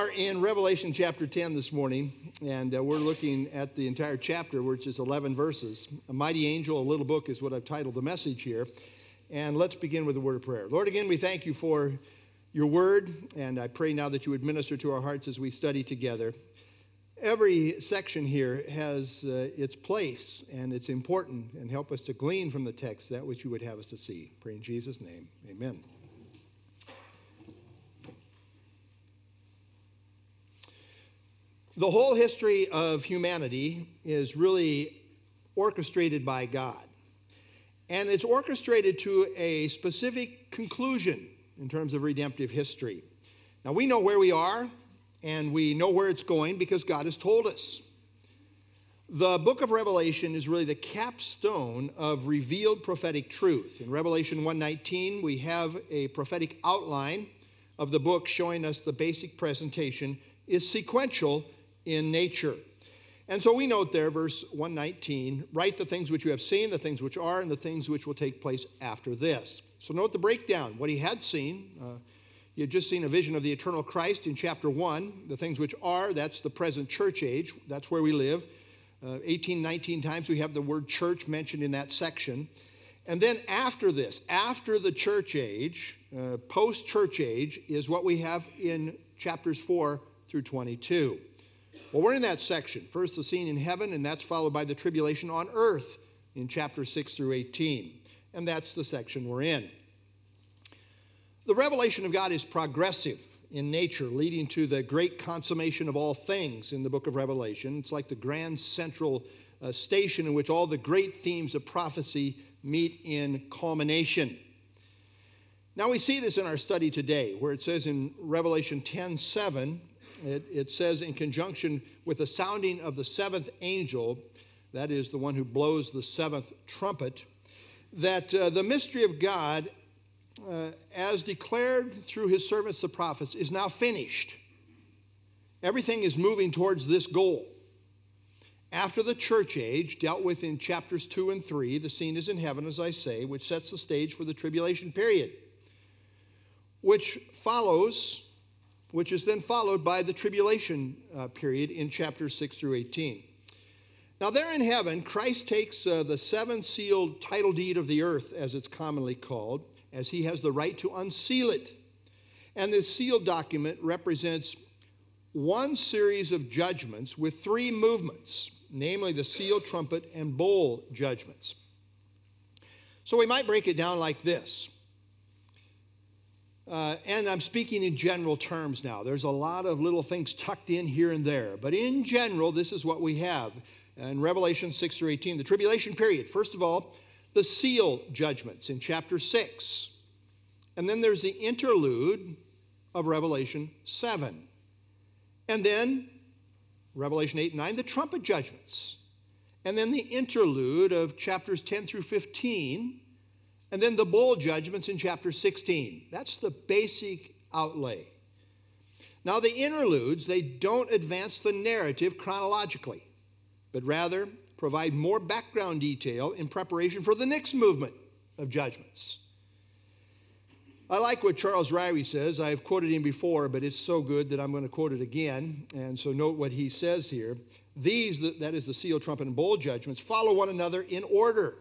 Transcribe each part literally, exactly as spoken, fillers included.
We are in Revelation chapter ten this morning, and uh, we're looking at the entire chapter, which is eleven verses. A mighty angel, a little book is what I've titled the message here. And let's begin with a word of prayer. Lord, again, we thank you for your word, and I pray now that you would minister to our hearts as we study together. Every section here has uh, its place, and it's important, and help us to glean from the text that which you would have us to see. Pray in Jesus' name, amen. The whole history of humanity is really orchestrated by God. And it's orchestrated to a specific conclusion in terms of redemptive history. Now, we know where we are, and we know where it's going because God has told us. The book of Revelation is really the capstone of revealed prophetic truth. In Revelation one nineteen, we have a prophetic outline of the book showing us the basic presentation is sequential in nature. And so we note there, verse one nineteen, write the things which you have seen, the things which are, and the things which will take place after this. So note the breakdown. What he had seen, uh, he had just seen a vision of the eternal Christ in chapter one. The things which are, that's the present church age. That's where we live. Uh, eighteen, nineteen times we have the word church mentioned in that section. And then after this, after the church age, uh, post-church age, is what we have in chapters four through twenty-two. Well, we're in that section. First, the scene in heaven, and that's followed by the tribulation on earth in chapter six through eighteen. And that's the section we're in. The revelation of God is progressive in nature, leading to the great consummation of all things in the book of Revelation. It's like the grand central uh, station in which all the great themes of prophecy meet in culmination. Now, we see this in our study today, where it says in Revelation ten seven, It, it says in conjunction with the sounding of the seventh angel, that is the one who blows the seventh trumpet, that uh, the mystery of God, uh, as declared through his servants the prophets, is now finished. Everything is moving towards this goal. After the church age, dealt with in chapters two and three, the scene is in heaven, as I say, which sets the stage for the tribulation period, which follows... which is then followed by the tribulation uh, period in chapters six through eighteen. Now there in heaven, Christ takes uh, the seven-sealed title deed of the earth, as it's commonly called, as he has the right to unseal it. And this sealed document represents one series of judgments with three movements, namely the seal, trumpet, and bowl judgments. So we might break it down like this. Uh, and I'm speaking in general terms now. There's a lot of little things tucked in here and there. But in general, this is what we have. In Revelation six through eighteen, the tribulation period.St of all, the seal judgments in chapter six. And then there's the interlude of Revelation seven. And then Revelation eight and nine, the trumpet judgments. And then the interlude of chapters ten through fifteen. And then the bowl judgments in chapter sixteen. That's the basic outlay. Now, the interludes, they don't advance the narrative chronologically, but rather provide more background detail in preparation for the next movement of judgments. I like what Charles Ryrie says. I've quoted him before, but it's so good that I'm going to quote it again. And so note what he says here. These, that is the seal, trumpet, and bowl judgments, follow one another in order.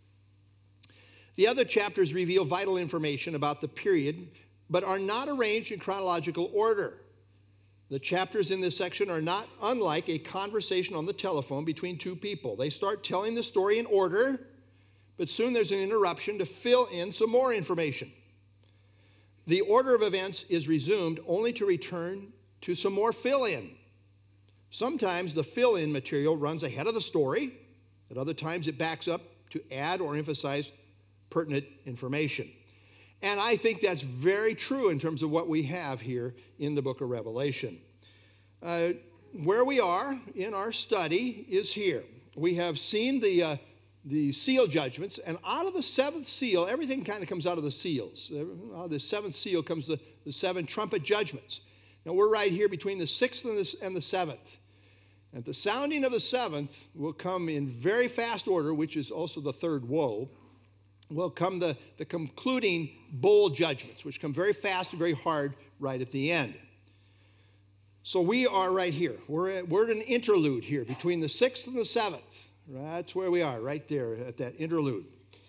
The other chapters reveal vital information about the period, but are not arranged in chronological order. The chapters in this section are not unlike a conversation on the telephone between two people. They start telling the story in order, but soon there's an interruption to fill in some more information. The order of events is resumed only to return to some more fill-in. Sometimes the fill-in material runs ahead of the story. At other times it backs up to add or emphasize pertinent information. And I think that's very true in terms of what we have here in the book of Revelation. Uh, where we are in our study is here. We have seen the, uh, the seal judgments, and out of the seventh seal, everything kind of comes out of the seals. Out of the seventh seal comes the, the seven trumpet judgments. Now we're right here between the sixth and the, and the seventh. At the sounding of the seventh will come in very fast order, which is also the third woe, will come the, the concluding bowl judgments, which come very fast and very hard right at the end. So we are right here. We're at, we're at an interlude here between the sixth and the seventh. That's where we are, right there at that interlude.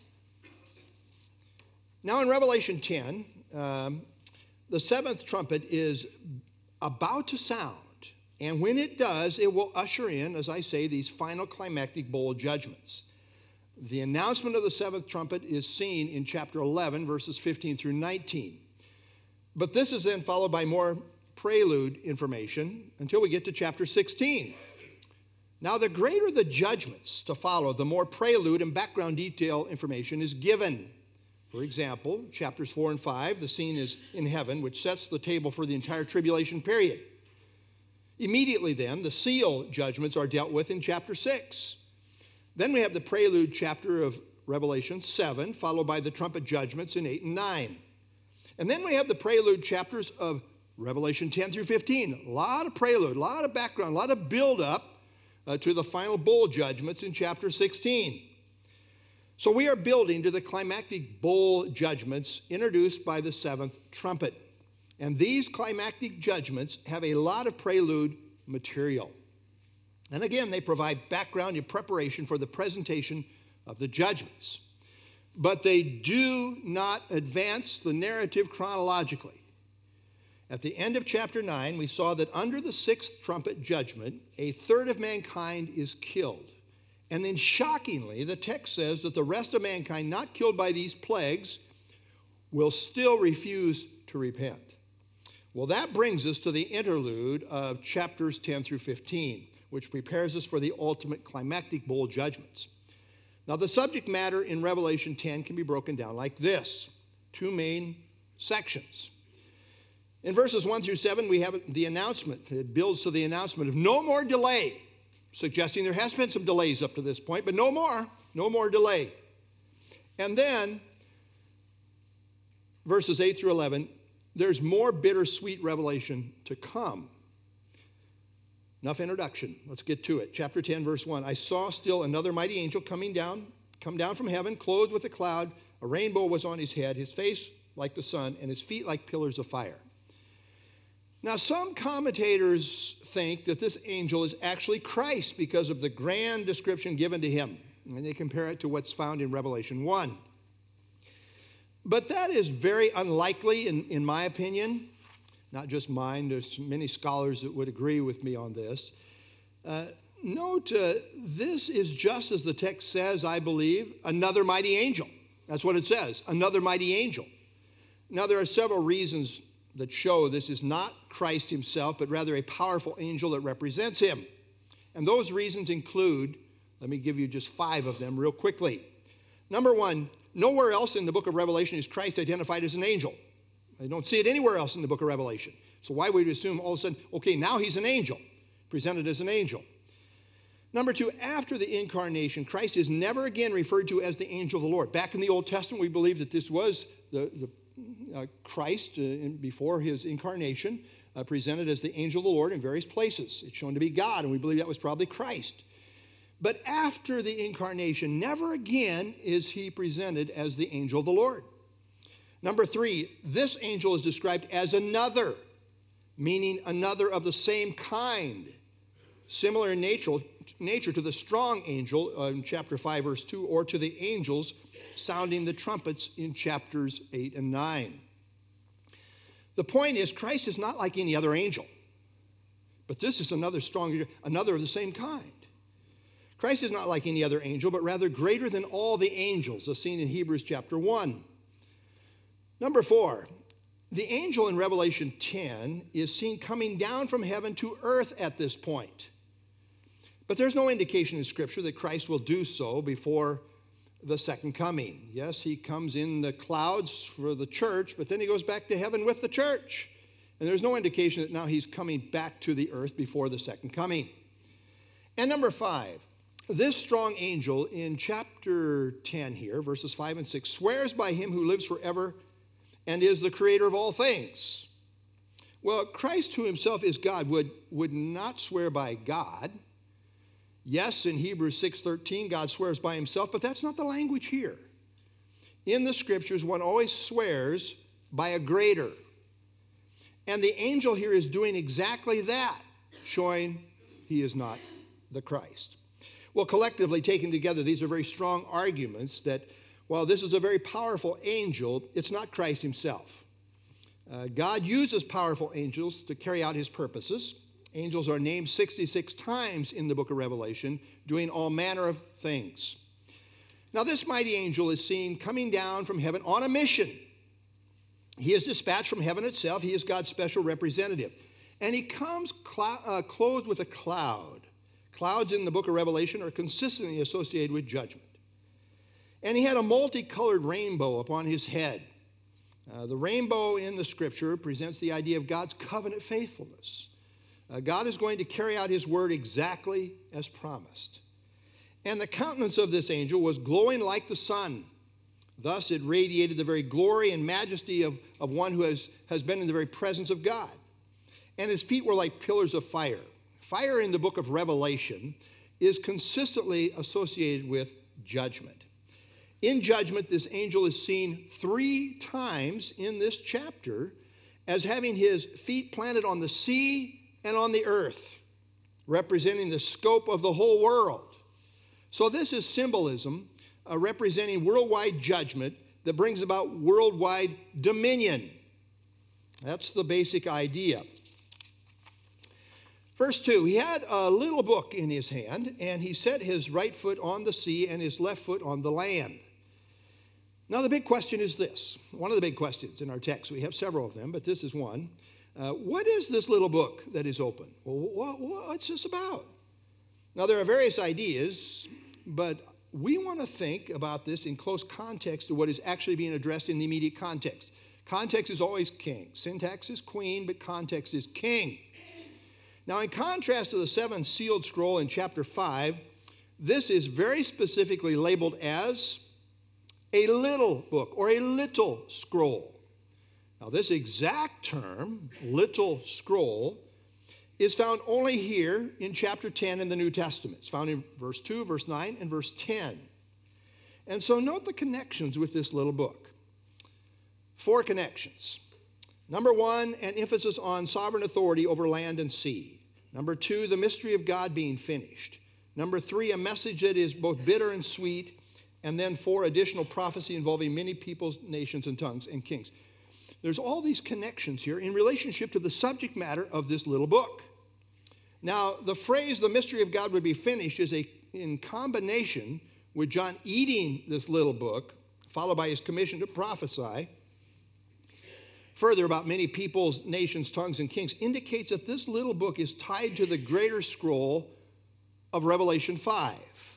Now in Revelation ten, um, the seventh trumpet is about to sound. And when it does, it will usher in, as I say, these final climactic bowl judgments. The announcement of the seventh trumpet is seen in chapter eleven, verses fifteen through nineteen. But this is then followed by more prelude information until we get to chapter sixteen. Now, the greater the judgments to follow, the more prelude and background detail information is given. For example, chapters four and five, the scene is in heaven, which sets the table for the entire tribulation period. Immediately then, the seal judgments are dealt with in chapter six. Then we have the prelude chapter of Revelation seven, followed by the trumpet judgments in eight and nine. And then we have the prelude chapters of Revelation ten through fifteen. A lot of prelude, a lot of background, a lot of build-up uh, to the final bowl judgments in chapter sixteen. So we are building to the climactic bowl judgments introduced by the seventh trumpet. And these climactic judgments have a lot of prelude material. And again, they provide background and preparation for the presentation of the judgments. But they do not advance the narrative chronologically. At the end of chapter nine, we saw that under the sixth trumpet judgment, a third of mankind is killed. And then shockingly, the text says that the rest of mankind not killed by these plagues will still refuse to repent. Well, that brings us to the interlude of chapters ten through fifteen, which prepares us for the ultimate climactic bowl judgments. Now, the subject matter in Revelation ten can be broken down like this, two main sections. In verses one through seven, we have the announcement. It builds to the announcement of no more delay, suggesting there has been some delays up to this point, but no more, no more delay. And then, verses eight through eleven, there's more bittersweet revelation to come. Enough introduction. Let's get to it. Chapter ten, verse one. I saw still another mighty angel coming down, come down from heaven, clothed with a cloud. A rainbow was on his head, his face like the sun, and his feet like pillars of fire. Now, some commentators think that this angel is actually Christ because of the grand description given to him. And they compare it to what's found in Revelation one. But that is very unlikely, in, in my opinion. Not just mine, there's many scholars that would agree with me on this. Uh, note, uh, this is just as the text says, I believe, another mighty angel. That's what it says, another mighty angel. Now, there are several reasons that show this is not Christ himself, but rather a powerful angel that represents him. And those reasons include, let me give you just five of them real quickly. Number one, nowhere else in the book of Revelation is Christ identified as an angel. I don't see it anywhere else in the book of Revelation. So why would we assume all of a sudden, okay, now he's an angel, presented as an angel? Number two, after the incarnation, Christ is never again referred to as the angel of the Lord. Back in the Old Testament, we believe that this was the, the uh, Christ uh, in, before his incarnation, uh, presented as the angel of the Lord in various places. It's shown to be God, and we believe that was probably Christ. But after the incarnation, never again is he presented as the angel of the Lord. Number three, this angel is described as another, meaning another of the same kind, similar in nature, nature to the strong angel uh, in chapter five, verse two, or to the angels sounding the trumpets in chapters eight and nine. The point is, Christ is not like any other angel, but this is another strong, another of the same kind. Christ is not like any other angel, but rather greater than all the angels, as seen in Hebrews chapter one. Number four, the angel in Revelation ten is seen coming down from heaven to earth at this point. But there's no indication in Scripture that Christ will do so before the second coming. Yes, he comes in the clouds for the church, but then he goes back to heaven with the church. And there's no indication that now he's coming back to the earth before the second coming. And number five, this strong angel in chapter ten here, verses five and six, swears by him who lives forever and is the creator of all things. Well, Christ, who himself is God, would, would not swear by God. Yes, in Hebrews six thirteen, God swears by himself, but that's not the language here. In the Scriptures, one always swears by a greater. And the angel here is doing exactly that, showing he is not the Christ. Well, collectively taken together, these are very strong arguments that while this is a very powerful angel, it's not Christ himself. Uh, God uses powerful angels to carry out his purposes. Angels are named sixty-six times in the book of Revelation, doing all manner of things. Now, this mighty angel is seen coming down from heaven on a mission. He is dispatched from heaven itself. He is God's special representative. And he comes clou- uh, clothed with a cloud. Clouds in the book of Revelation are consistently associated with judgment. And he had a multicolored rainbow upon his head. Uh, the rainbow in the scripture presents the idea of God's covenant faithfulness. Uh, God is going to carry out his word exactly as promised. And the countenance of this angel was glowing like the sun. Thus it radiated the very glory and majesty of, of one who has, has been in the very presence of God. And his feet were like pillars of fire. Fire in the book of Revelation is consistently associated with judgment. In judgment, this angel is seen three times in this chapter as having his feet planted on the sea and on the earth, representing the scope of the whole world. So this is symbolism uh, representing worldwide judgment that brings about worldwide dominion. That's the basic idea. Verse two, he had a little book in his hand, and he set his right foot on the sea and his left foot on the land. Now, the big question is this. One of the big questions in our text. We have several of them, but this is one. Uh, what is this little book that is open? Well, what, what's this about? Now, there are various ideas, but we want to think about this in close context to what is actually being addressed in the immediate context. Context is always king. Syntax is queen, but context is king. Now, in contrast to the seventh sealed scroll in chapter five, this is very specifically labeled as a little book or a little scroll. Now, this exact term, little scroll, is found only here in chapter ten in the New Testament. It's found in verse two, verse nine, and verse ten. And so note the connections with this little book. Four connections. Number one, an emphasis on sovereign authority over land and sea. Number two, the mystery of God being finished. Number three, a message that is both bitter and sweet. And then four, additional prophecy involving many peoples, nations, and tongues and kings. There's all these connections here in relationship to the subject matter of this little book. Now, the phrase, the mystery of God would be finished, is a, in combination with John eating this little book, followed by his commission to prophesy further about many peoples, nations, tongues, and kings, indicates that this little book is tied to the greater scroll of Revelation five.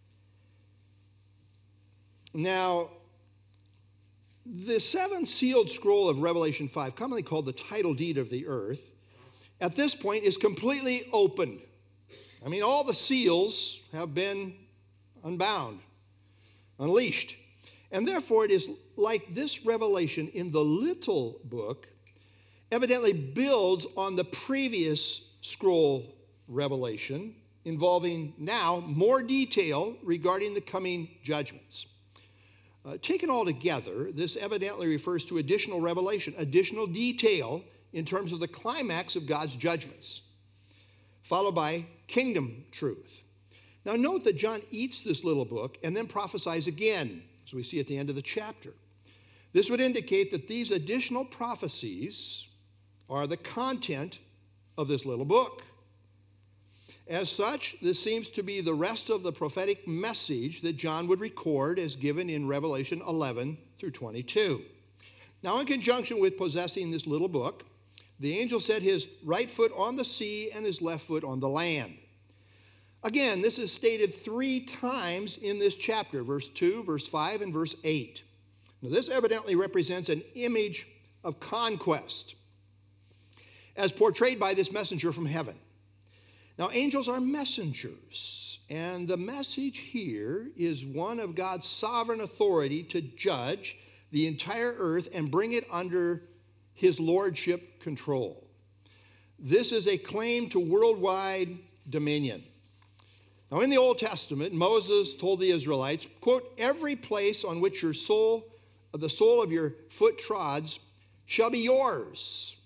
Now, the seventh sealed scroll of Revelation five, commonly called the title deed of the earth, at this point is completely opened. I mean, all the seals have been unbound, unleashed. And therefore, it is like this revelation in the little book evidently builds on the previous scroll revelation, involving now more detail regarding the coming judgments. Uh, taken all together, this evidently refers to additional revelation, additional detail in terms of the climax of God's judgments, followed by kingdom truth. Now note that John eats this little book and then prophesies again, as we see at the end of the chapter. This would indicate that these additional prophecies are the content of this little book. As such, this seems to be the rest of the prophetic message that John would record as given in Revelation eleven through twenty-two. Now, in conjunction with possessing this little book, the angel set his right foot on the sea and his left foot on the land. Again, this is stated three times in this chapter, verse two, verse five, and verse eight. Now, this evidently represents an image of conquest as portrayed by this messenger from heaven. Now, angels are messengers, and the message here is one of God's sovereign authority to judge the entire earth and bring it under his lordship control. This is a claim to worldwide dominion. Now, in the Old Testament, Moses told the Israelites, quote, "Every place on which your soul, the sole of your foot trods, shall be yours."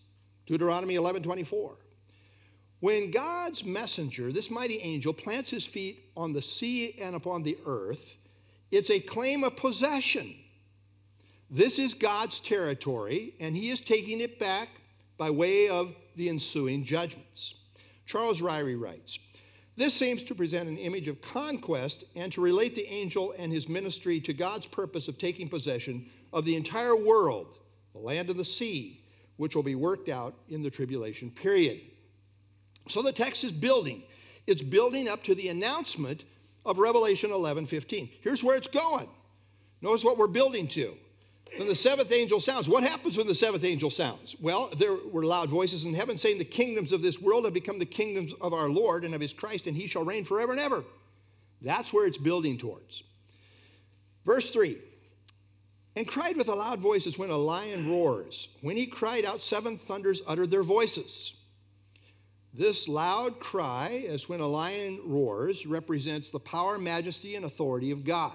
Deuteronomy eleven twenty-four. When God's messenger, this mighty angel, plants his feet on the sea and upon the earth, it's a claim of possession. This is God's territory, and he is taking it back by way of the ensuing judgments. Charles Ryrie writes, this seems to present an image of conquest and to relate the angel and his ministry to God's purpose of taking possession of the entire world, the land and the sea, which will be worked out in the tribulation period. So the text is building. It's building up to the announcement of Revelation eleven fifteen. Here's where it's going. Notice what we're building to. When the seventh angel sounds, what happens when the seventh angel sounds? Well, there were loud voices in heaven saying the kingdoms of this world have become the kingdoms of our Lord and of his Christ, and he shall reign forever and ever. That's where it's building towards. Verse three. And cried with a loud voice as when a lion roars. When he cried out, seven thunders uttered their voices. This loud cry, as when a lion roars, represents the power, majesty, and authority of God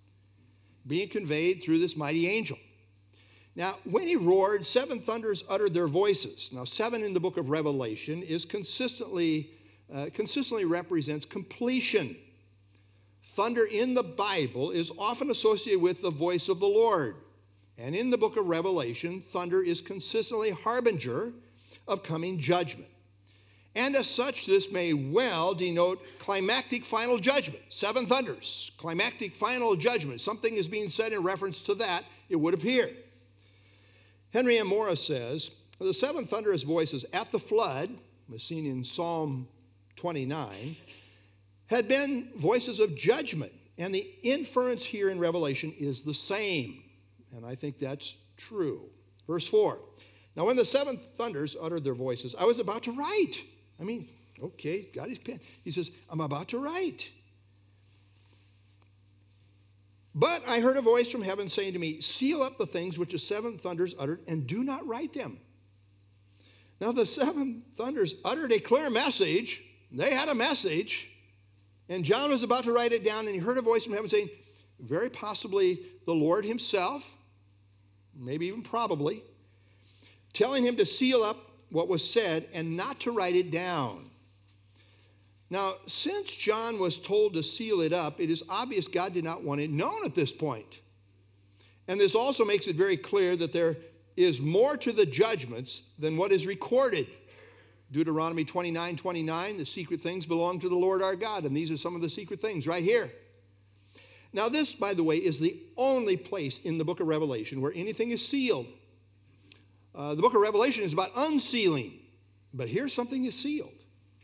being conveyed through this mighty angel. Now, when he roared, seven thunders uttered their voices. Now, seven in the book of Revelation is consistently, uh, consistently represents completion. Thunder in the Bible is often associated with the voice of the Lord. And in the book of Revelation, thunder is consistently harbinger of coming judgment. And as such, this may well denote climactic final judgment. Seven thunders, climactic final judgment. Something is being said in reference to that, it would appear. Henry M. Morris says, the seven thunderous voices at the flood, as seen in Psalm twenty-nine, had been voices of judgment. And the inference here in Revelation is the same. And I think that's true. Verse four. Now when the seven thunders uttered their voices, I was about to write. I mean, okay, got his pen. He says, I'm about to write. But I heard a voice from heaven saying to me, seal up the things which the seven thunders uttered and do not write them. Now the seven thunders uttered a clear message. They had a message. And John was about to write it down, and he heard a voice from heaven saying, very possibly the Lord himself, maybe even probably, telling him to seal up what was said and not to write it down. Now, since John was told to seal it up, it is obvious God did not want it known at this point. And this also makes it very clear that there is more to the judgments than what is recorded. Deuteronomy twenty-nine twenty-nine, the secret things belong to the Lord our God, and these are some of the secret things right here. Now this, by the way, is the only place in the book of Revelation where anything is sealed. Uh, the book of Revelation is about unsealing, but here something is sealed.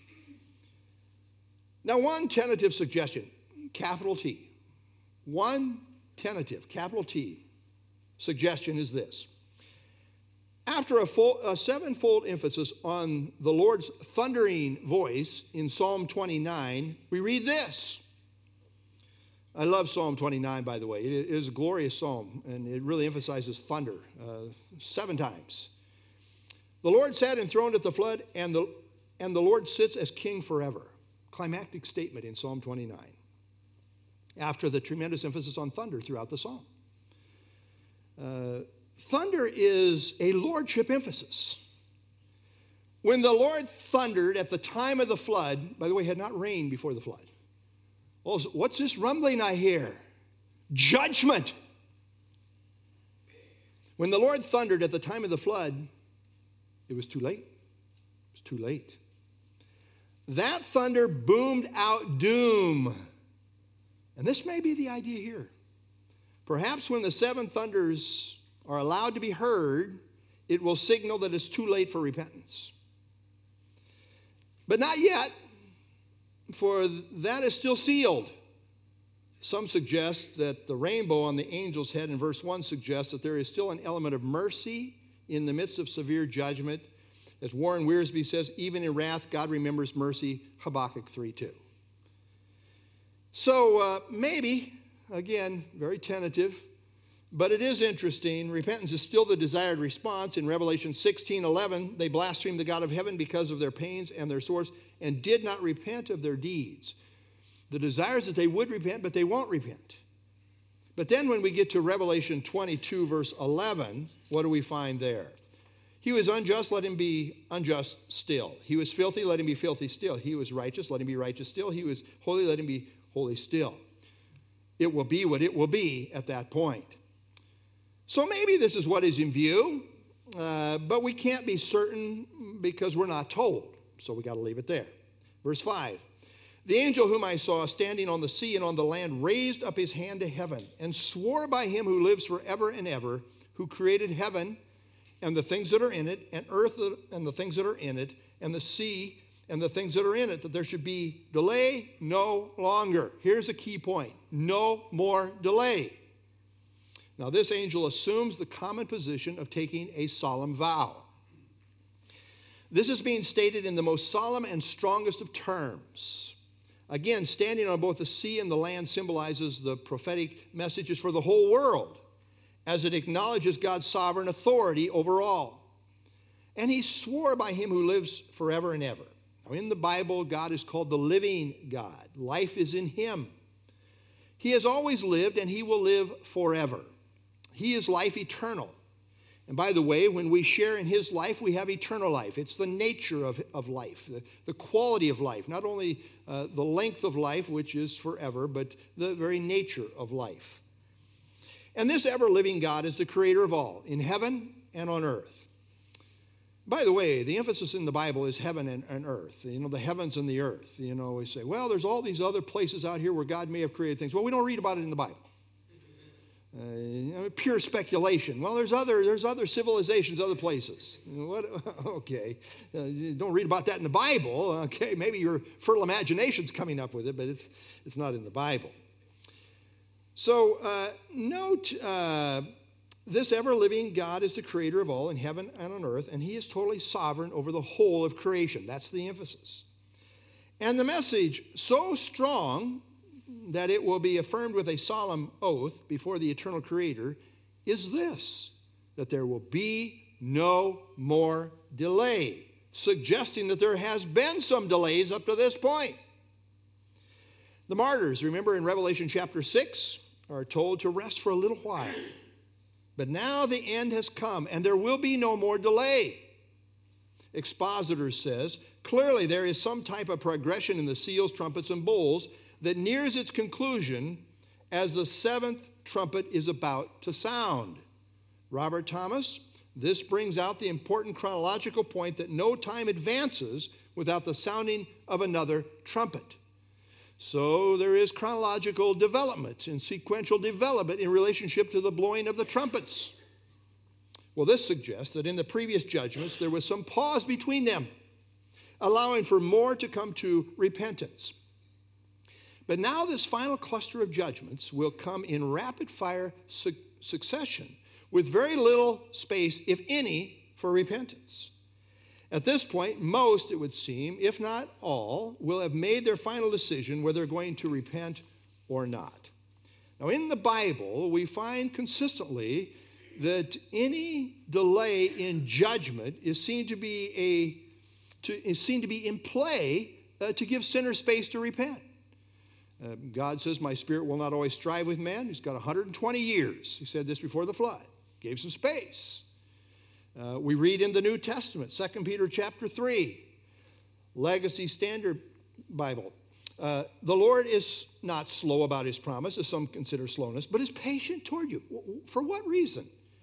Now, one tentative suggestion, capital T. One tentative, capital T, suggestion is this. After a, full, a sevenfold emphasis on the Lord's thundering voice in Psalm twenty-nine, we read this. I love Psalm twenty-nine, by the way. It is a glorious psalm, and it really emphasizes thunder uh, seven times. The Lord sat enthroned at the flood, and the, and the Lord sits as king forever. Climactic statement in Psalm twenty-nine, after the tremendous emphasis on thunder throughout the psalm. Uh, thunder is a lordship emphasis. When the Lord thundered at the time of the flood, by the way, it had not rained before the flood. Well, what's this rumbling I hear? Judgment. When the Lord thundered at the time of the flood, it was too late. It was too late. That thunder boomed out doom. And this may be the idea here. Perhaps when the seven thunders are allowed to be heard, it will signal that it's too late for repentance. But not yet, for that is still sealed. Some suggest that the rainbow on the angel's head in verse one suggests that there is still an element of mercy in the midst of severe judgment. As Warren Wiersbe says, even in wrath, God remembers mercy, Habakkuk three two. So uh, maybe, again, very tentative, but it is interesting. Repentance is still the desired response. In Revelation sixteen eleven, they blasphemed the God of heaven because of their pains and their sores and did not repent of their deeds. The desire is that they would repent, but they won't repent. But then when we get to Revelation twenty-two, verse eleven, what do we find there? He was unjust, let him be unjust still. He was filthy, let him be filthy still. He was righteous, let him be righteous still. He was holy, let him be holy still. It will be what it will be at that point. So maybe this is what is in view, uh, but we can't be certain because we're not told. So we got to leave it there. Verse five. The angel whom I saw standing on the sea and on the land raised up his hand to heaven and swore by him who lives forever and ever, who created heaven and the things that are in it, and earth and the things that are in it, and the sea and the things that are in it, that there should be delay no longer. Here's a key point. No more delay. Now, this angel assumes the common position of taking a solemn vow. This is being stated in the most solemn and strongest of terms. Again, standing on both the sea and the land symbolizes the prophetic messages for the whole world, as it acknowledges God's sovereign authority over all. And he swore by him who lives forever and ever. Now, in the Bible, God is called the living God. Life is in him. He has always lived, and he will live forever. He is life eternal. And by the way, when we share in his life, we have eternal life. It's the nature of, of life, the, the quality of life, not only uh, the length of life, which is forever, but the very nature of life. And this ever-living God is the creator of all, in heaven and on earth. By the way, the emphasis in the Bible is heaven and, and earth, you know, the heavens and the earth. You know, we say, well, there's all these other places out here where God may have created things. Well, we don't read about it in the Bible. Uh, you know, pure speculation. Well, there's other there's other civilizations, other places. What? Okay, uh, you don't read about that in the Bible. Okay, maybe your fertile imagination's coming up with it, but it's it's not in the Bible. So uh, note, uh, this ever-living God is the creator of all in heaven and on earth, and he is totally sovereign over the whole of creation. That's the emphasis. And the message so strong that it will be affirmed with a solemn oath before the eternal creator is this, that there will be no more delay, suggesting that there has been some delays up to this point. The martyrs, remember in Revelation chapter six, are told to rest for a little while. But now the end has come, and there will be no more delay. Expositor says, clearly there is some type of progression in the seals, trumpets, and bowls that nears its conclusion as the seventh trumpet is about to sound. Robert Thomas, this brings out the important chronological point that no time advances without the sounding of another trumpet. So there is chronological development and sequential development in relationship to the blowing of the trumpets. Well, this suggests that in the previous judgments there was some pause between them, allowing for more to come to repentance. But now this final cluster of judgments will come in rapid-fire su- succession with very little space, if any, for repentance. At this point, most, it would seem, if not all, will have made their final decision whether they're going to repent or not. Now, in the Bible, we find consistently that any delay in judgment is seen to be, a, to, is seen to be in play uh, to give sinners space to repent. Uh, God says, my spirit will not always strive with man. He's got one hundred twenty years. He said this before the flood. Gave some space. Uh, we read in the New Testament, Second Peter chapter three, Legacy Standard Bible. Uh, the Lord is not slow about his promise, as some consider slowness, but is patient toward you. For what reason?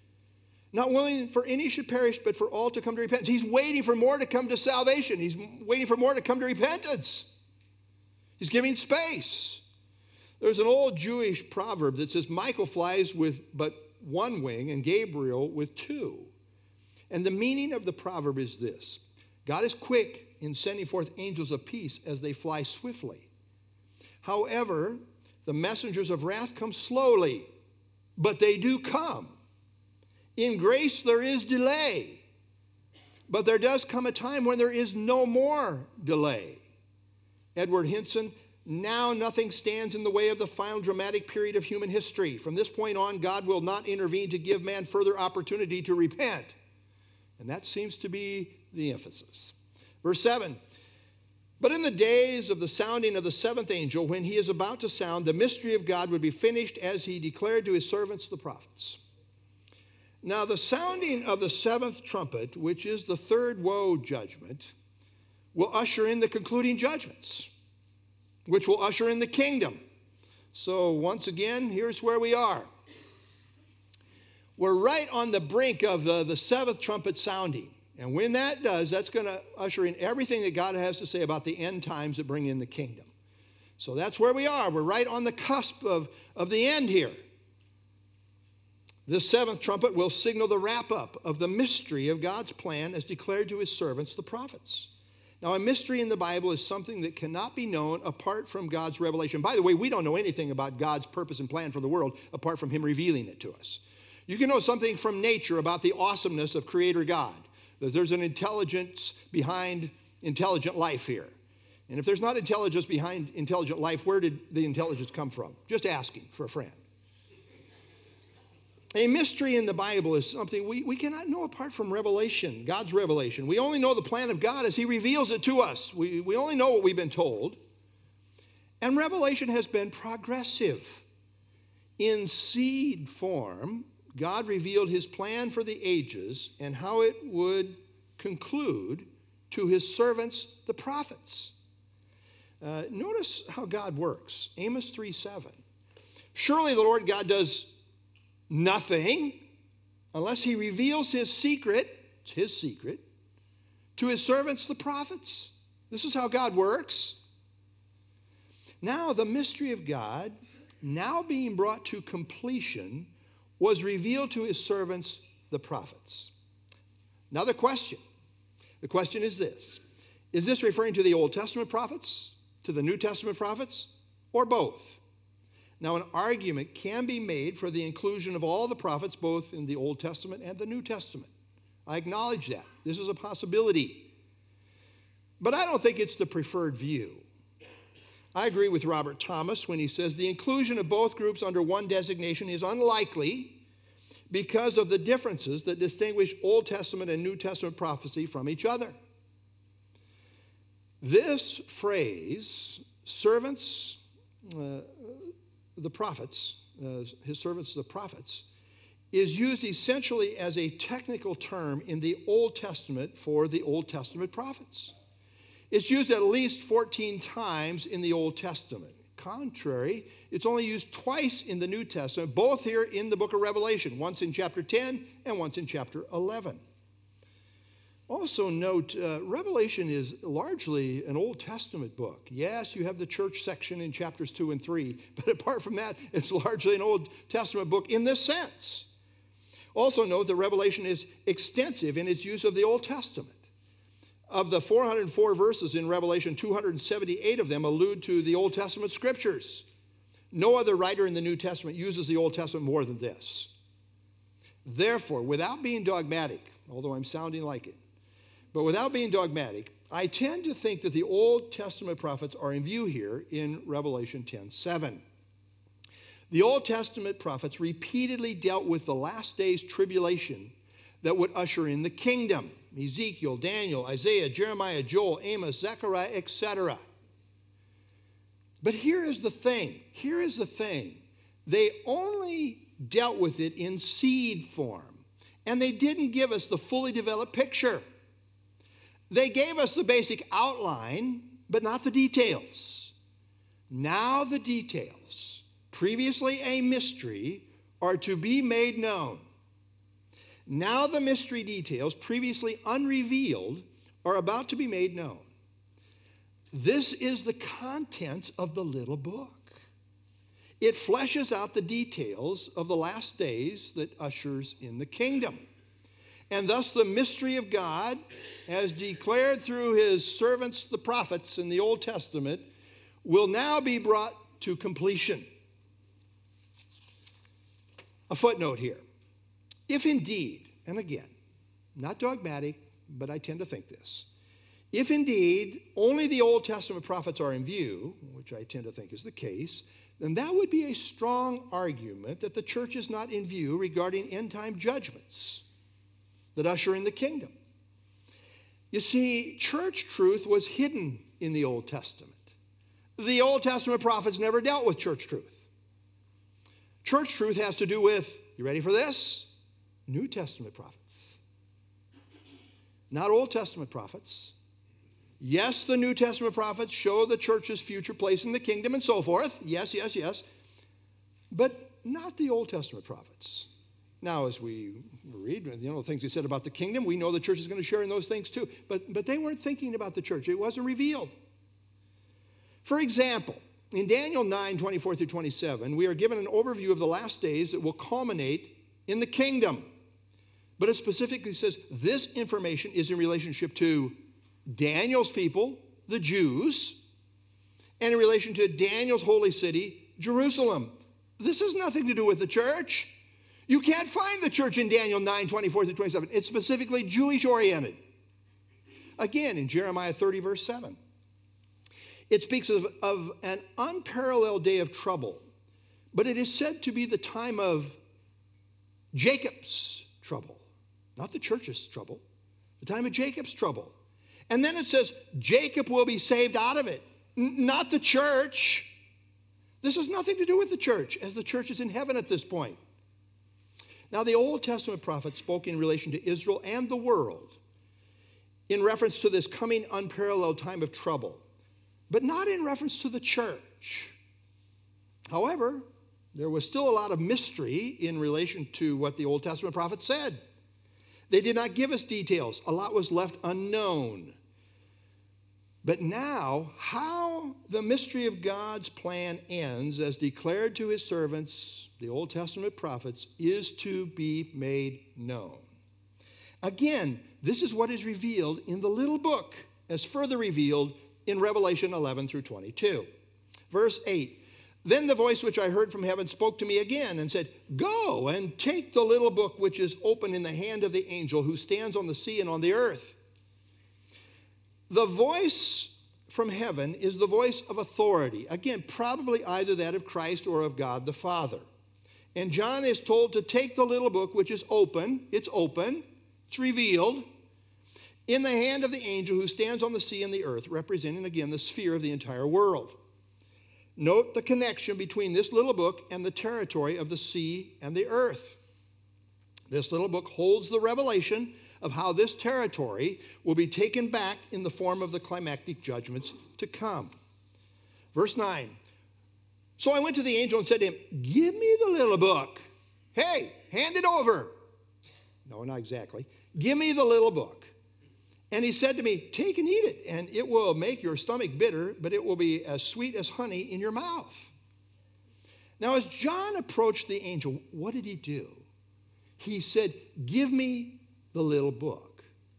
Not willing for any should perish, but for all to come to repentance. He's waiting for more to come to salvation. He's waiting for more to come to repentance. He's giving space. There's an old Jewish proverb that says, Michael flies with but one wing and Gabriel with two. And the meaning of the proverb is this. God is quick in sending forth angels of peace as they fly swiftly. However, the messengers of wrath come slowly, but they do come. In grace there is delay, but there does come a time when there is no more delay. Edward Hinson, now nothing stands in the way of the final dramatic period of human history. From this point on, God will not intervene to give man further opportunity to repent. And that seems to be the emphasis. Verse seven, but in the days of the sounding of the seventh angel, when he is about to sound, the mystery of God would be finished as he declared to his servants, the prophets. Now, the sounding of the seventh trumpet, which is the third woe judgment, will usher in the concluding judgments, which will usher in the kingdom. So once again, here's where we are. We're right on the brink of the, the seventh trumpet sounding. And when that does, that's going to usher in everything that God has to say about the end times that bring in the kingdom. So that's where we are. We're right on the cusp of, of the end here. This seventh trumpet will signal the wrap-up of the mystery of God's plan as declared to his servants, the prophets. Now, a mystery in the Bible is something that cannot be known apart from God's revelation. By the way, we don't know anything about God's purpose and plan for the world apart from him revealing it to us. You can know something from nature about the awesomeness of Creator God, that there's an intelligence behind intelligent life here. And if there's not intelligence behind intelligent life, where did the intelligence come from? Just asking for a friend. A mystery in the Bible is something we, we cannot know apart from revelation, God's revelation. We only know the plan of God as he reveals it to us. We, we only know what we've been told. And revelation has been progressive. In seed form, God revealed his plan for the ages and how it would conclude to his servants, the prophets. Uh, notice how God works. Amos three seven. Surely the Lord God does nothing unless he reveals his secret, his secret, to his servants, the prophets. This is how God works. Now, the mystery of God, now being brought to completion, was revealed to his servants, the prophets. Now, the question. The question is this. Is this referring to the Old Testament prophets, to the New Testament prophets, or both? Now, an argument can be made for the inclusion of all the prophets, both in the Old Testament and the New Testament. I acknowledge that. This is a possibility. But I don't think it's the preferred view. I agree with Robert Thomas when he says the inclusion of both groups under one designation is unlikely because of the differences that distinguish Old Testament and New Testament prophecy from each other. This phrase, servants, uh, the prophets, uh, his servants, the prophets, is used essentially as a technical term in the Old Testament for the Old Testament prophets. It's used at least fourteen times in the Old Testament. Contrary, it's only used twice in the New Testament, both here in the book of Revelation, once in chapter ten and once in chapter eleven. Also note, uh, Revelation is largely an Old Testament book. Yes, you have the church section in chapters two and three, but apart from that, it's largely an Old Testament book in this sense. Also note that Revelation is extensive in its use of the Old Testament. Of the four hundred four verses in Revelation, two hundred seventy-eight of them allude to the Old Testament scriptures. No other writer in the New Testament uses the Old Testament more than this. Therefore, without being dogmatic, although I'm sounding like it, but without being dogmatic, I tend to think that the Old Testament prophets are in view here in Revelation ten seven. The Old Testament prophets repeatedly dealt with the last days tribulation that would usher in the kingdom. Ezekiel, Daniel, Isaiah, Jeremiah, Joel, Amos, Zechariah, et cetera. But here is the thing. Here is the thing. They only dealt with it in seed form, and they didn't give us the fully developed picture. They gave us the basic outline, but not the details. Now the details, previously a mystery, are to be made known. Now the mystery details, previously unrevealed, are about to be made known. This is the contents of the little book. It fleshes out the details of the last days that ushers in the kingdom. And thus the mystery of God, as declared through his servants, the prophets in the Old Testament, will now be brought to completion. A footnote here. If indeed, and again, not dogmatic, but I tend to think this, if indeed only the Old Testament prophets are in view, which I tend to think is the case, then that would be a strong argument that the church is not in view regarding end-time judgments that usher in the kingdom. You see, church truth was hidden in the Old Testament. The Old Testament prophets never dealt with church truth. Church truth has to do with, you ready for this? New Testament prophets, not Old Testament prophets. Yes, the New Testament prophets show the church's future place in the kingdom and so forth. Yes, yes, yes. But not the Old Testament prophets. Now, as we read, you know, the things he said about the kingdom, we know the church is going to share in those things too. But, but they weren't thinking about the church. It wasn't revealed. For example, in Daniel nine, twenty-four through twenty-seven, we are given an overview of the last days that will culminate in the kingdom. But it specifically says this information is in relationship to Daniel's people, the Jews, and in relation to Daniel's holy city, Jerusalem. This has nothing to do with the church. You can't find the church in Daniel nine, twenty-four through twenty-seven. It's specifically Jewish-oriented. Again, in Jeremiah thirty, verse seven, it speaks of, of an unparalleled day of trouble, but it is said to be the time of Jacob's trouble, not the church's trouble, the time of Jacob's trouble. And then it says Jacob will be saved out of it, N- not the church. This has nothing to do with the church, as the church is in heaven at this point. Now, the Old Testament prophets spoke in relation to Israel and the world in reference to this coming unparalleled time of trouble, but not in reference to the church. However, there was still a lot of mystery in relation to what the Old Testament prophets said. They did not give us details. A lot was left unknown. But now, how the mystery of God's plan ends, as declared to his servants, the Old Testament prophets, is to be made known. Again, this is what is revealed in the little book, as further revealed in Revelation eleven through twenty-two. Verse eight, then the voice which I heard from heaven spoke to me again and said, go and take the little book which is open in the hand of the angel who stands on the sea and on the earth. The voice from heaven is the voice of authority. Again, probably either that of Christ or of God the Father. And John is told to take the little book which is open. It's open. It's revealed in the hand of the angel who stands on the sea and the earth, representing again the sphere of the entire world. Note the connection between this little book and the territory of the sea and the earth. This little book holds the revelation of how this territory will be taken back in the form of the climactic judgments to come. Verse nine. So I went to the angel and said to him, give me the little book. Hey, hand it over. No, not exactly. Give me the little book. And he said to me, take and eat it, and it will make your stomach bitter, but it will be as sweet as honey in your mouth. Now, as John approached the angel, what did he do? He said, give me the little book.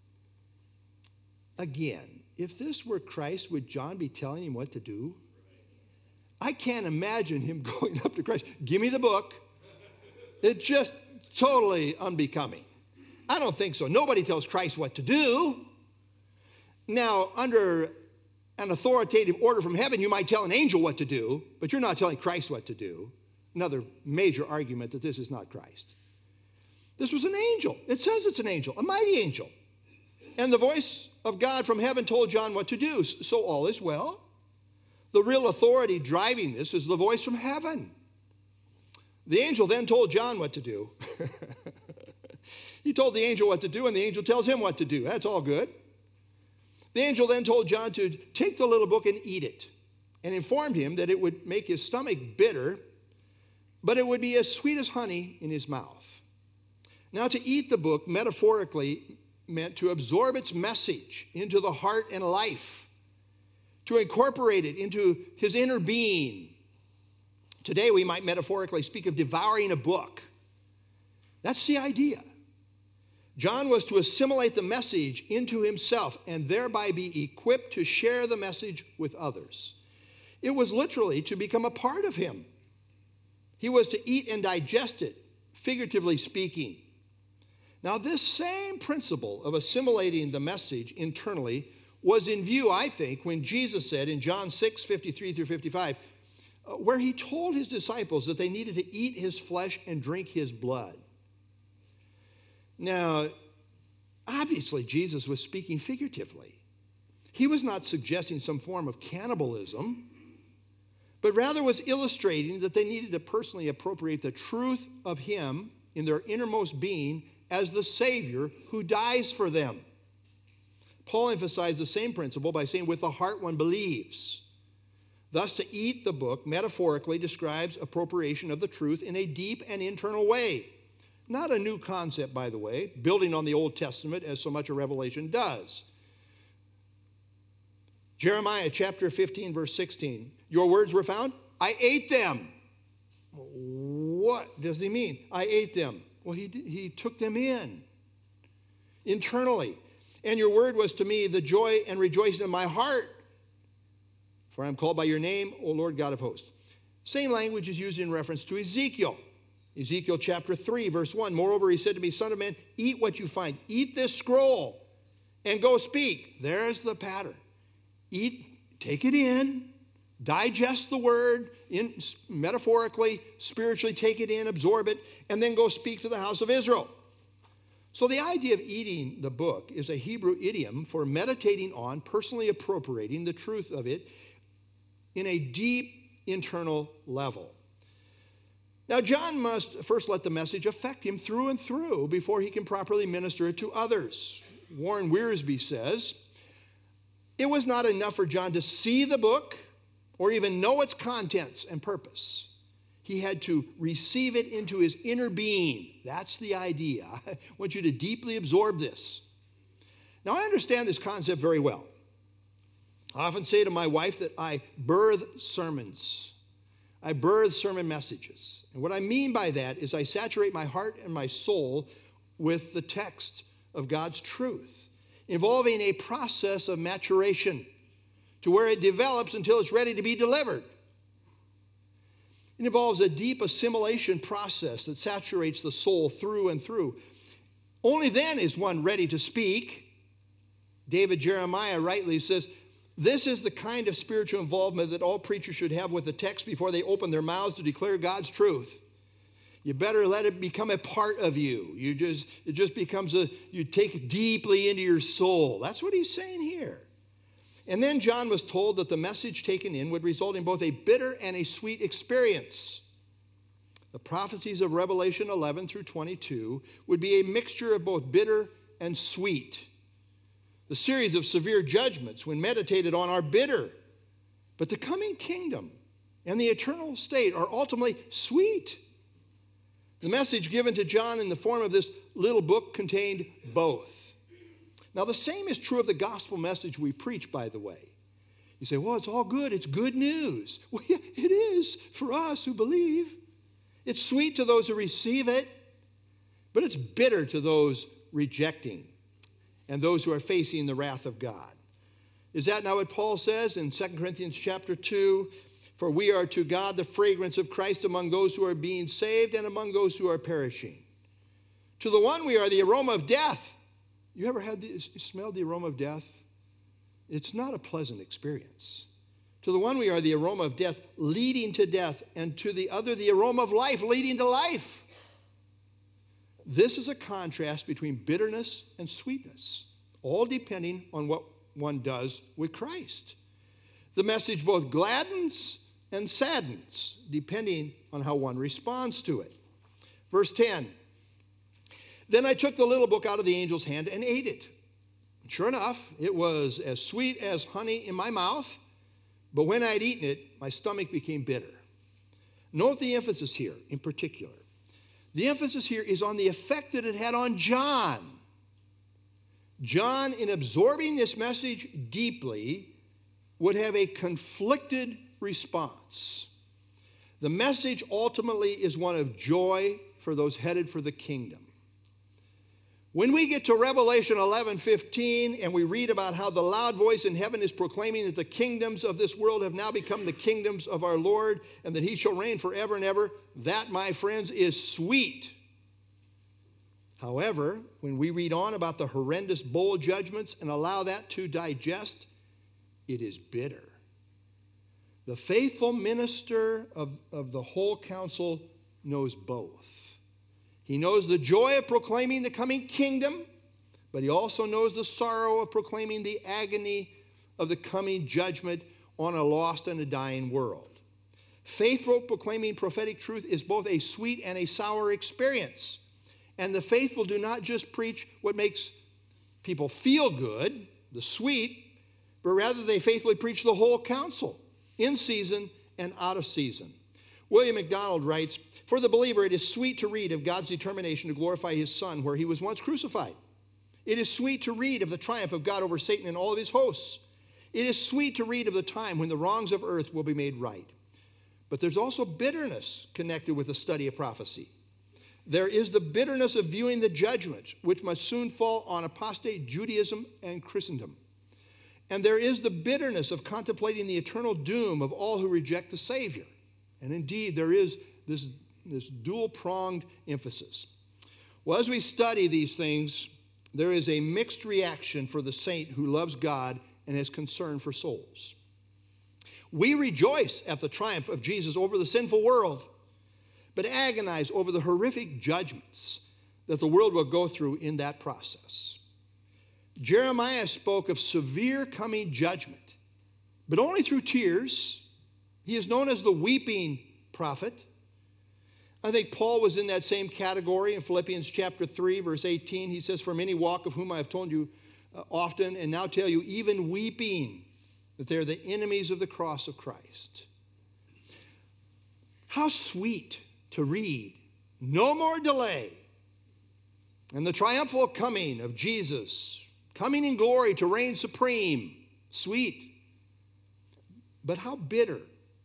Again, if this were Christ, would John be telling him what to do? I can't imagine him going up to Christ, give me the book. It's just totally unbecoming. I don't think so. Nobody tells Christ what to do. Now, under an authoritative order from heaven, you might tell an angel what to do, but you're not telling Christ what to do. Another major argument that this is not Christ. This was an angel. It says it's an angel, a mighty angel. And the voice of God from heaven told John what to do. So all is well. The real authority driving this is the voice from heaven. The angel then told John what to do. He told the angel what to do, and the angel tells him what to do. That's all good. The angel then told John to take the little book and eat it, and informed him that it would make his stomach bitter, but it would be as sweet as honey in his mouth. Now, to eat the book metaphorically meant to absorb its message into the heart and life, to incorporate it into his inner being. Today, we might metaphorically speak of devouring a book. That's the idea. John was to assimilate the message into himself and thereby be equipped to share the message with others. It was literally to become a part of him. He was to eat and digest it, figuratively speaking. Now, this same principle of assimilating the message internally was in view, I think, when Jesus said in John six, fifty-three through fifty-five, where he told his disciples that they needed to eat his flesh and drink his blood. Now, obviously, Jesus was speaking figuratively. He was not suggesting some form of cannibalism, but rather was illustrating that they needed to personally appropriate the truth of him in their innermost being as the Savior who dies for them. Paul emphasized the same principle by saying, with the heart one believes. Thus, to eat the book metaphorically describes appropriation of the truth in a deep and internal way. Not a new concept, by the way, building on the Old Testament as so much of Revelation does. Jeremiah chapter fifteen, verse sixteen. Your words were found? I ate them. What does he mean? I ate them. Well, he, he took them in internally. And your word was to me the joy and rejoicing of my heart. For I am called by your name, O Lord God of hosts. Same language is used in reference to Ezekiel. Ezekiel chapter three, verse one. Moreover, he said to me, Son of man, eat what you find. Eat this scroll and go speak. There's the pattern. Eat, take it in, digest the word, in, metaphorically, spiritually take it in, absorb it, and then go speak to the house of Israel. So the idea of eating the book is a Hebrew idiom for meditating on, personally appropriating the truth of it in a deep internal level. Now, John must first let the message affect him through and through before he can properly minister it to others. Warren Wiersbe says, it was not enough for John to see the book or even know its contents and purpose. He had to receive it into his inner being. That's the idea. I want you to deeply absorb this. Now, I understand this concept very well. I often say to my wife that I birth sermons. I birth sermon messages. And what I mean by that is I saturate my heart and my soul with the text of God's truth, involving a process of maturation to where it develops until it's ready to be delivered. It involves a deep assimilation process that saturates the soul through and through. Only then is one ready to speak. David Jeremiah rightly says, this is the kind of spiritual involvement that all preachers should have with the text before they open their mouths to declare God's truth. You better let it become a part of you. You just, it just becomes a, you take it deeply into your soul. That's what he's saying here. And then John was told that the message taken in would result in both a bitter and a sweet experience. The prophecies of Revelation eleven through twenty-two would be a mixture of both bitter and sweet. The series of severe judgments, when meditated on, are bitter. But the coming kingdom and the eternal state are ultimately sweet. The message given to John in the form of this little book contained both. Now, the same is true of the gospel message we preach, by the way. You say, well, it's all good. It's good news. Well, yeah, it is for us who believe. It's sweet to those who receive it, but it's bitter to those rejecting and those who are facing the wrath of God. Is that not what Paul says in Second Corinthians chapter two? For we are to God the fragrance of Christ among those who are being saved and among those who are perishing. To the one we are the aroma of death. You ever had the, smelled the aroma of death? It's not a pleasant experience. To the one we are the aroma of death leading to death, and to the other the aroma of life leading to life. This is a contrast between bitterness and sweetness, all depending on what one does with Christ. The message both gladdens and saddens, depending on how one responds to it. Verse ten. Then I took the little book out of the angel's hand and ate it. Sure enough, it was as sweet as honey in my mouth, but when I had eaten it, my stomach became bitter. Note the emphasis here in particular. The emphasis here is on the effect that it had on John. John, in absorbing this message deeply, would have a conflicted response. The message ultimately is one of joy for those headed for the kingdom. When we get to Revelation eleven fifteen and we read about how the loud voice in heaven is proclaiming that the kingdoms of this world have now become the kingdoms of our Lord and that he shall reign forever and ever, that, my friends, is sweet. However, when we read on about the horrendous bowl judgments and allow that to digest, it is bitter. The faithful minister of, of the whole counsel knows both. He knows the joy of proclaiming the coming kingdom, but he also knows the sorrow of proclaiming the agony of the coming judgment on a lost and a dying world. Faithful proclaiming prophetic truth is both a sweet and a sour experience. And the faithful do not just preach what makes people feel good, the sweet, but rather they faithfully preach the whole counsel, in season and out of season. William MacDonald writes, "For the believer, it is sweet to read of God's determination to glorify his Son where he was once crucified. It is sweet to read of the triumph of God over Satan and all of his hosts. It is sweet to read of the time when the wrongs of earth will be made right. But there's also bitterness connected with the study of prophecy. There is the bitterness of viewing the judgment which must soon fall on apostate Judaism and Christendom. And there is the bitterness of contemplating the eternal doom of all who reject the Savior." And indeed, there is this, this dual-pronged emphasis. Well, as we study these things, there is a mixed reaction for the saint who loves God and has concern for souls. We rejoice at the triumph of Jesus over the sinful world, but agonize over the horrific judgments that the world will go through in that process. Jeremiah spoke of severe coming judgment, but only through tears. He is known as the weeping prophet. I think Paul was in that same category in Philippians chapter three, verse eighteen. He says, "For many walk, of whom I have told you often, and now tell you, even weeping, that they are the enemies of the cross of Christ." How sweet to read, "No more delay," and the triumphal coming of Jesus, coming in glory to reign supreme. Sweet. But how bitter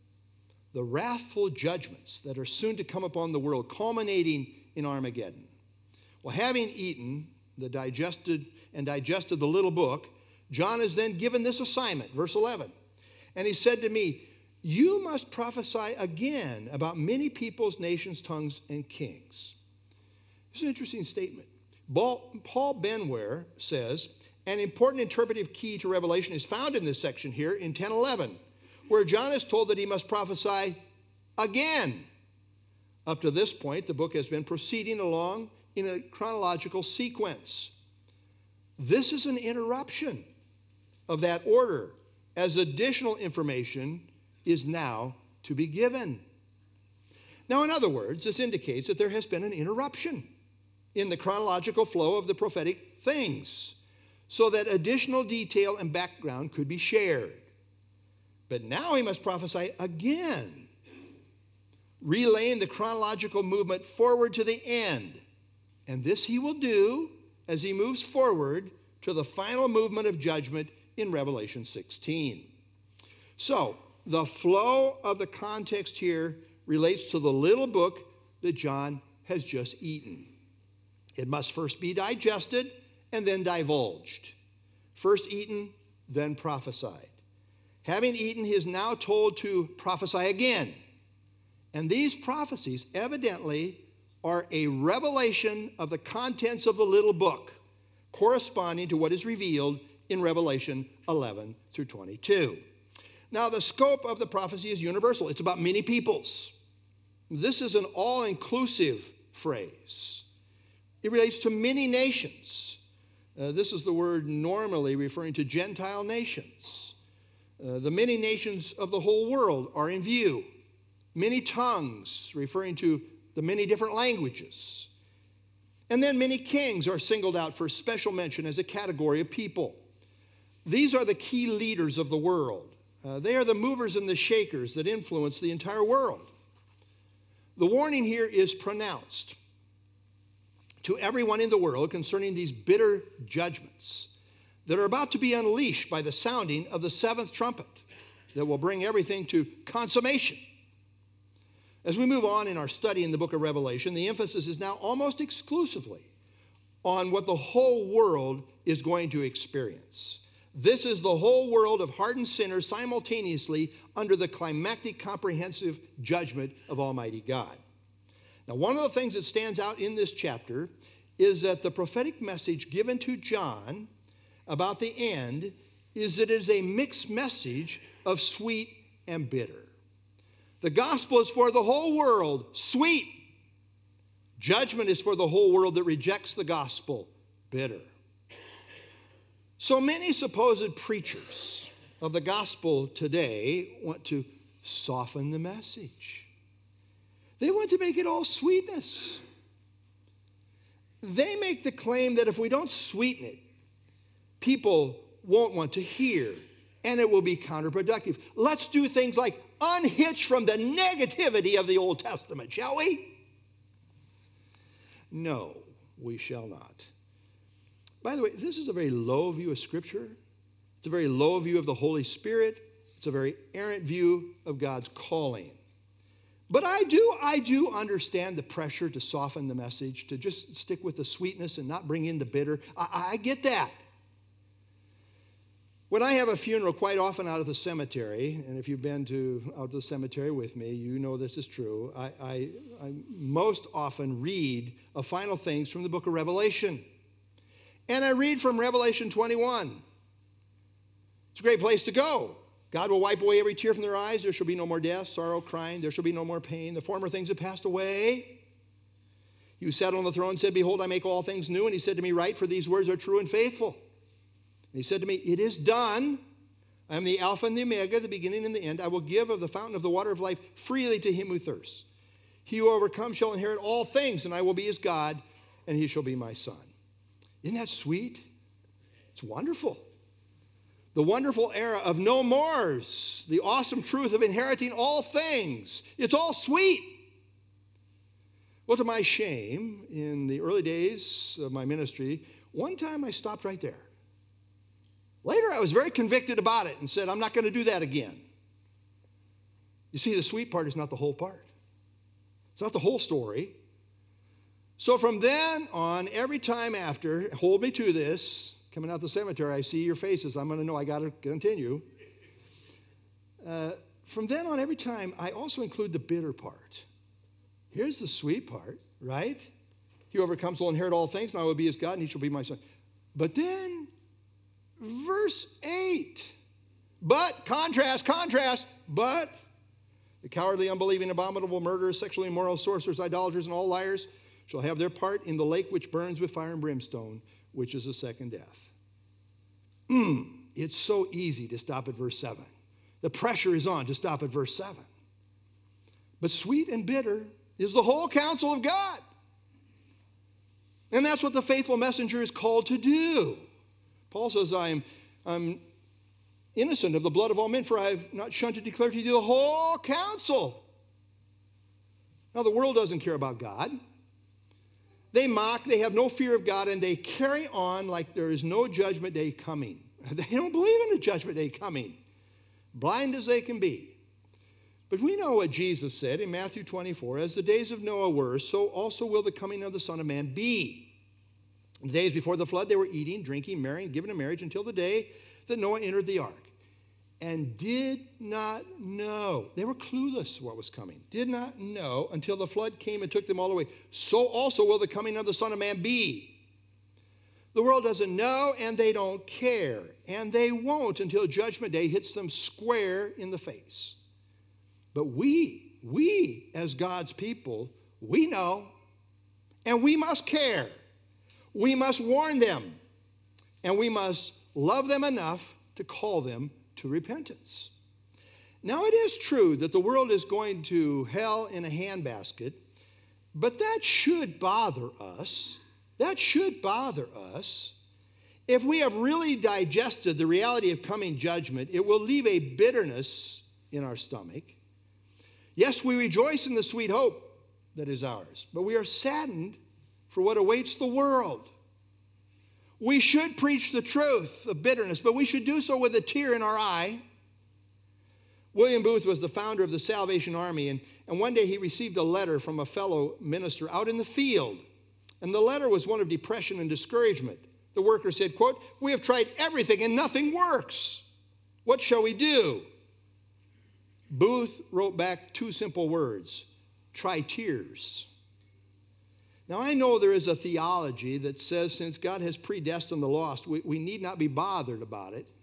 the wrathful judgments that are soon to come upon the world, culminating in Armageddon. Well, having eaten the digested and digested the little book, John is then given this assignment, verse eleven. "And he said to me, you must prophesy again about many peoples, nations, tongues, and kings." It's an interesting statement. Paul Benware says, an important interpretive key to Revelation is found in this section here in ten eleven, where John is told that he must prophesy again. Up to this point, the book has been proceeding along in a chronological sequence. This is an interruption of that order, as additional information is now to be given. Now, in other words, this indicates that there has been an interruption in the chronological flow of the prophetic things, so that additional detail and background could be shared. But now he must prophesy again, relaying the chronological movement forward to the end. And this he will do as he moves forward to the final movement of judgment in Revelation sixteen. So, the flow of the context here relates to the little book that John has just eaten. It must first be digested and then divulged. First eaten, then prophesied. Having eaten, he is now told to prophesy again. And these prophecies evidently are a revelation of the contents of the little book, corresponding to what is revealed in Revelation eleven through twenty-two. Now, the scope of the prophecy is universal. It's about many peoples. This is an all-inclusive phrase. It relates to many nations. Uh, this is the word normally referring to Gentile nations. Uh, the many nations of the whole world are in view. Many tongues, referring to the many different languages. And then many kings are singled out for special mention as a category of people. These are the key leaders of the world. Uh, they are the movers and the shakers that influence the entire world. The warning here is pronounced to everyone in the world concerning these bitter judgments that are about to be unleashed by the sounding of the seventh trumpet that will bring everything to consummation. As we move on in our study in the book of Revelation, the emphasis is now almost exclusively on what the whole world is going to experience. This is the whole world of hardened sinners simultaneously under the climactic comprehensive judgment of Almighty God. Now, one of the things that stands out in this chapter is that the prophetic message given to John about the end is that it is a mixed message of sweet and bitter. The gospel is for the whole world, sweet. Judgment is for the whole world that rejects the gospel, bitter. So many supposed preachers of the gospel today want to soften the message. They want to make it all sweetness. they make the claim that if we don't sweeten it, people won't want to hear, and it will be counterproductive. Let's do things like unhitch from the negativity of the Old Testament, shall we? No, we shall not. By the way, this is a very low view of Scripture. It's a very low view of the Holy Spirit. It's a very errant view of God's calling. But I do, I do understand the pressure to soften the message, to just stick with the sweetness and not bring in the bitter. I, I get that. When I have a funeral, quite often out of the cemetery, and if you've been to out to the cemetery with me, you know this is true, I, I, I most often read a final things from the book of Revelation. And I read from Revelation twenty-one. It's a great place to go. God will wipe away every tear from their eyes. There shall be no more death, sorrow, crying. There shall be no more pain. The former things have passed away. He who sat on the throne said, behold, I make all things new. And he said to me, write, for these words are true and faithful. And he said to me, it is done. I am the Alpha and the Omega, the beginning and the end. I will give of the fountain of the water of life freely to him who thirsts. He who overcomes shall inherit all things, and I will be his God, and he shall be my son. Isn't that sweet? It's wonderful. The wonderful era of no mores, the awesome truth of inheriting all things. It's all sweet. Well, to my shame, in the early days of my ministry, one time I stopped right there. Later, I was very convicted about it and said, I'm not going to do that again. You see, the sweet part is not the whole part. It's not the whole story. So from then on, every time after, hold me to this, coming out the cemetery, I see your faces. I'm going to know I got to continue. Uh, from then on, every time, I also include the bitter part. Here's the sweet part, right? He who overcomes will inherit all things, and I will be his God, and he shall be my son. But then, verse eight. But, contrast, contrast, but the cowardly, unbelieving, abominable, murderers, sexually immoral, sorcerers, idolaters, and all liars shall have their part in the lake which burns with fire and brimstone, which is the second death. Mm, it's so easy to stop at verse seven. The pressure is on to stop at verse seven. But sweet and bitter is the whole counsel of God. And that's what the faithful messenger is called to do. Paul says, I am I'm innocent of the blood of all men, for I have not shunned to declare to you the whole counsel. Now, the world doesn't care about God. They mock, they have no fear of God, and they carry on like there is no judgment day coming. They don't believe in a judgment day coming, blind as they can be. But we know what Jesus said in Matthew twenty-four, as the days of Noah were, so also will the coming of the Son of Man be. In the days before the flood, they were eating, drinking, marrying, giving in marriage until the day that Noah entered the ark, and did not know. They were clueless what was coming. Did not know until the flood came and took them all away. So also will the coming of the Son of Man be. The world doesn't know, and they don't care. And they won't until Judgment Day hits them square in the face. But we, we as God's people, we know, and we must care. We must warn them, and we must love them enough to call them to repentance. Now, it is true that the world is going to hell in a handbasket, but that should bother us. That should bother us. If we have really digested the reality of coming judgment, it will leave a bitterness in our stomach. Yes, we rejoice in the sweet hope that is ours, but we are saddened for what awaits the world. We should preach the truth of bitterness, but we should do so with a tear in our eye. William Booth was the founder of the Salvation Army, and, and one day he received a letter from a fellow minister out in the field. And the letter was one of depression and discouragement. The worker said, quote, we have tried everything and nothing works. What shall we do? Booth wrote back two simple words, try tears. Now, I know there is a theology that says since God has predestined the lost, we, we need not be bothered about it.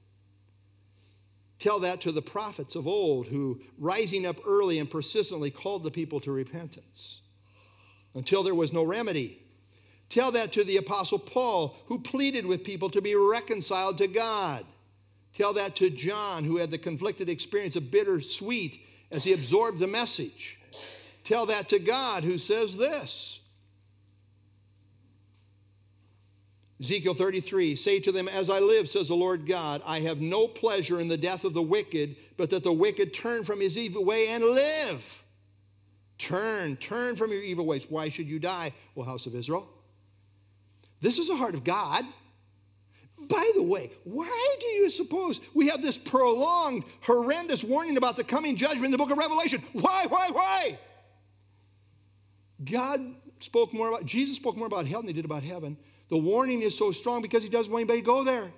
Tell that to the prophets of old who, rising up early and persistently, called the people to repentance until there was no remedy. Tell that to the Apostle Paul, who pleaded with people to be reconciled to God. Tell that to John, who had the conflicted experience of bittersweet as he absorbed the message. Tell that to God, who says this, Ezekiel thirty-three, say to them, as I live, says the Lord God, I have no pleasure in the death of the wicked, but that the wicked turn from his evil way and live. Turn, turn from your evil ways. Why should you die, O house of Israel? This is the heart of God. By the way, why do you suppose we have this prolonged, horrendous warning about the coming judgment in the book of Revelation? Why, why, why? God spoke more about, Jesus spoke more about hell than he did about heaven. The warning is so strong because he doesn't want anybody to go there.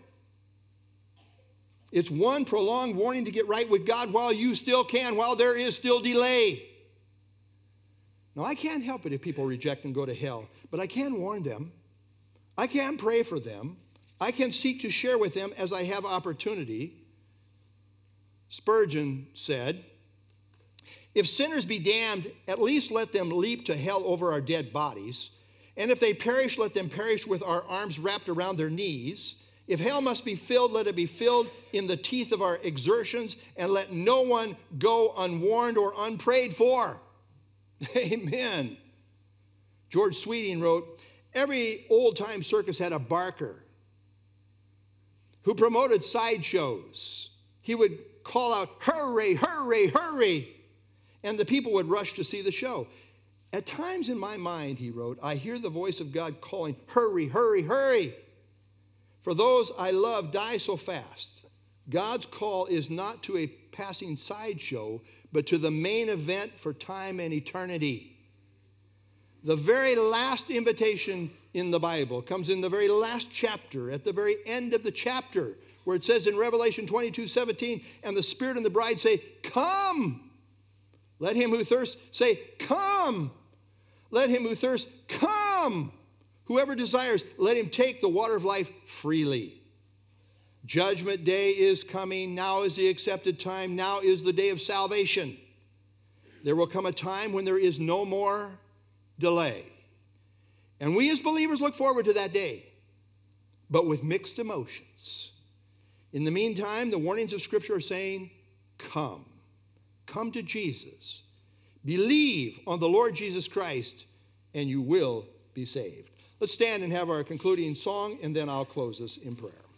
It's one prolonged warning to get right with God while you still can, while there is still delay. Now, I can't help it if people reject and go to hell, but I can warn them. I can pray for them. I can seek to share with them as I have opportunity. Spurgeon said, if sinners be damned, at least let them leap to hell over our dead bodies. And if they perish, let them perish with our arms wrapped around their knees. If hell must be filled, let it be filled in the teeth of our exertions, and let no one go unwarned or unprayed for. Amen. George Sweeting wrote, every old-time circus had a barker who promoted sideshows. He would call out, hurry, hurry, hurry, and the people would rush to see the show. At times in my mind, he wrote, I hear the voice of God calling, hurry, hurry, hurry. For those I love die so fast. God's call is not to a passing sideshow, but to the main event for time and eternity. The very last invitation in the Bible comes in the very last chapter, at the very end of the chapter, where it says in Revelation twenty-two seventeen, and the Spirit and the bride say, come. Let him who thirsts say, come. Let him who thirsts come. Whoever desires, let him take the water of life freely. Judgment day is coming. Now is the accepted time. Now is the day of salvation. There will come a time when there is no more delay. And we as believers look forward to that day, but with mixed emotions. In the meantime, the warnings of Scripture are saying, come. Come to Jesus. Believe on the Lord Jesus Christ, and you will be saved. Let's stand and have our concluding song, and then I'll close this in prayer.